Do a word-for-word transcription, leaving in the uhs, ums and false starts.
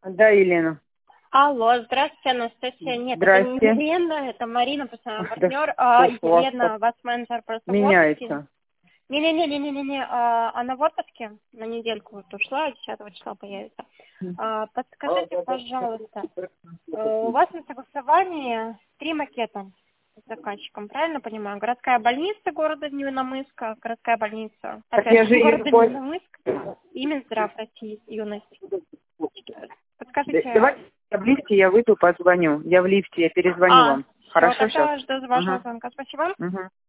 Да, Елена. Алло, здравствуйте, Анастасия. Нет, это не Здрасте. Елена, это Марина, постоянный Да партнер. А, что ж у вас Елена, так вас менеджер просто в отпуске. меняется? Не-не-не-не-не-не, а, она в отпуске на недельку вот ушла, десятого числа появится. А, подскажите, пожалуйста, э, у вас на согласовании три макета с заказчиком, правильно понимаю? Городская больница города Невинномысска, городская больница, Так опять я же, же ее города по- Невинномыск и Минздрав России, юность. Да, Подскажите. давайте я в лифте, я выйду, позвоню. Я в лифте, я перезвоню А, вам. все, Хорошо, сейчас? тогда жду вашего звонка. Спасибо. Угу.